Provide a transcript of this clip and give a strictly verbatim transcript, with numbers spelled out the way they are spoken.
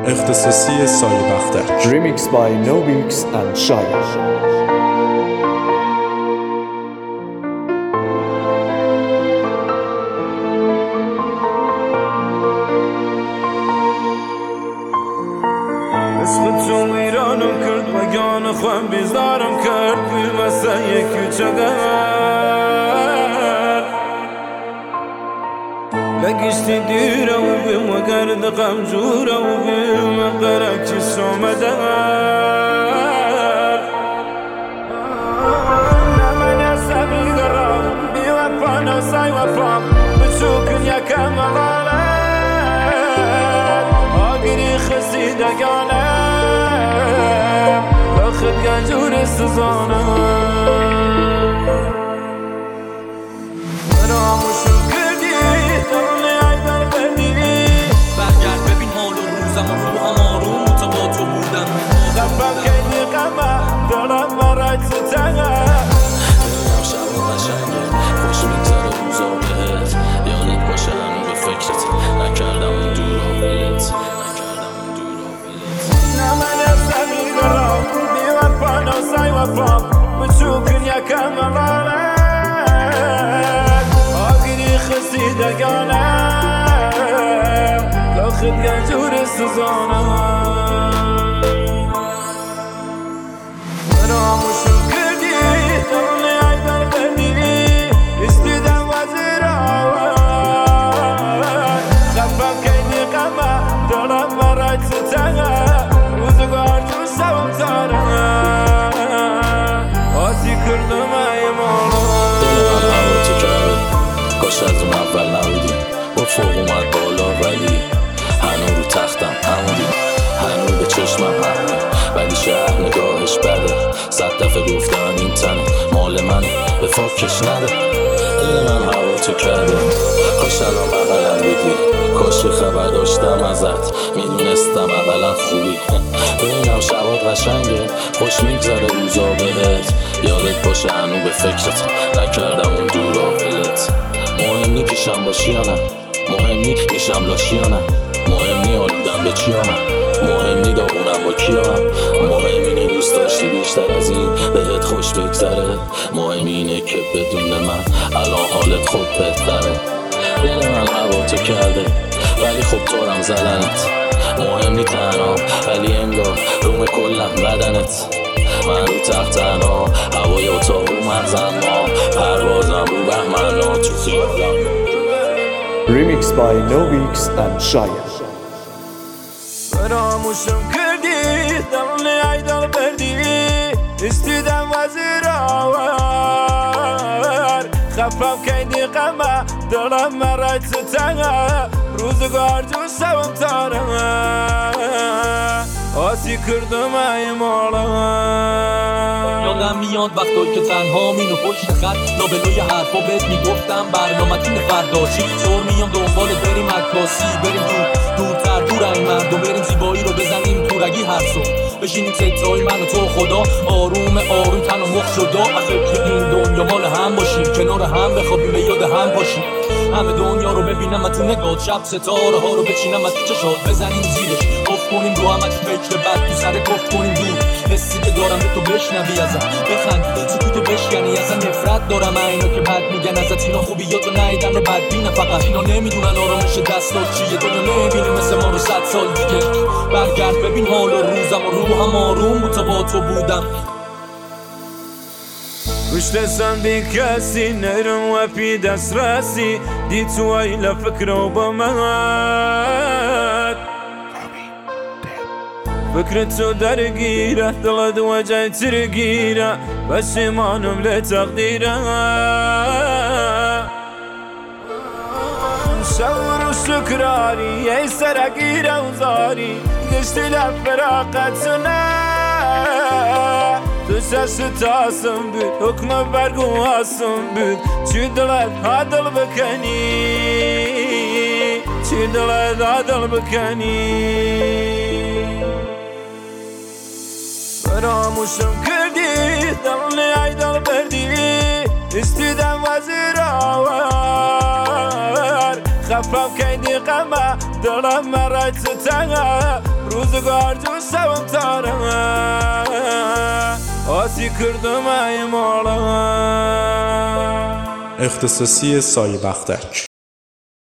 اختصاصی سایه بختک. Remix by Nobix and Shaya. عشق تو ایرانم کرد و گان خوام بیزارم کرد بی مثل یک چگر لگشتی دیره و بیم و گرد غم جوره و بیم قرک چی سومده نمن سبی گرام بی وفا نوسای وفام بچوکن یکم غاله آگری خسی دگانه بخد گنجور سزانه فراموشم کردی دلنی ایدر بردی برگرد ببین حال و روزم و روحم آروم تا با تو بودم خفم کردی غمه دلم برای تو تنگه ببینم شب و قشنگه خوش میگذره روزا بهت یادت باشه هنو به فکرت نکردم اون دورا ولت نکردم اون دورا ولت نمن سبی گرام بی وفا نوسای وفام بچوکن یکم غاله آگری خسی دگانه لخت گنجور سزانه فراموشم کردی دلنی ایدر بردی استیدم وزیرا خفم کردی غمه دلم برای تو تنگه روزگار تو شبم تاره آسی کردم ای مولا دل من هوا تو کرده کاش از اون اول نبودی با فوق اومد بالا ولی هنو رو تختم همونی هنو به چشمم همونی ولی شهر نگاهش بده صد دفعه گفتم این تنه مال منه به فاکش نده دل من هوا تو کرده کاش الان بغلم بودی کاش خبر داشتم ازت میدونستم اقلا خوبی ببینم شبات قشنگه خوش میگذره روزا بهت یادت باشه هنو به فکرت نکردم اون دورا ولت مهم نی پیشم باشی یا نه مهم نی میشم لاشی یا نه مهم نی آلودم به چی یا نه مهم نی داغونم با کیا هم مهم اینی دوست داشتی بیشتر از این بهت خوش بگذره مهم اینه که بدون من الان حالت خوب بهتره دل من هوا تو کرده ولی خب طورم زدنت مهم نی تنها ولی انگار روم کلم بدنت من رو تخت تنها هوای اتاق رو مغزم ما پروازم رو بهمنا تو خیالم Remix by Nobix and Shaya. فراموشم کردی دلنی ایدر بردی استیدم وزیرا خفم کردی غمه دلم برای تو تنگه روزگار جو شبم تاره آسی کردم ای مولا یادم میاد وقتایی که تنها مینو پشت خط لابلوی حرفا بهت میگفتم برنامه تین فرداشی سر میام دنبالت بریم عکاسی بریم دور دورتر دور این مردم بریم زیبایی رو بزنیم تو رگی هر صبح بشینیم ستای من و تو خدا آروم آروم تن و مخ شدا از فکر این دنیا مال هم باشیم کنار هم بخوابیم به یاد هم باشیم همه دنیا رو ببینم و تو نگات شب ستاره ها رو بچینم از تو چشات بزنیم زیرش گفت کنیم رو هم از فکر بد تو سر گفت کنیم دور حسی که دارم به تو بشنوی ازم بخند سکوتو بشکنی ازم نفرت دارم اینا که بد میگن ازت اینا خوبیاتو نیدن و بدبینه فقط اینا نمیدونن آرامش دستات چیه دنیا نمیبینه مثل ما رو صد سال دیگه برگرد ببین حال و روزم و روحم آروم بود تا با تو بودم گشتسم بی کسی نرم و پی دست رسی دی تو ایلا فکر و با من فکر تو درگیره دلد و جای ترگیره پشیمانم لتقدیره شور و شکراری ای سرگیره و زاری گشتی لفراقتونه تو شش تاسم بود حکم برگو آسم بود چی دلت عدل بکنی چی دلت عدل بکنی فراموشم کردی دلنی ایدر بردی استیدم وزیرا خفم کردی غمه دلم برای تو تنگه گارج و شوم تاره آسی کردم ای مالا اختصاصی سایه بختک.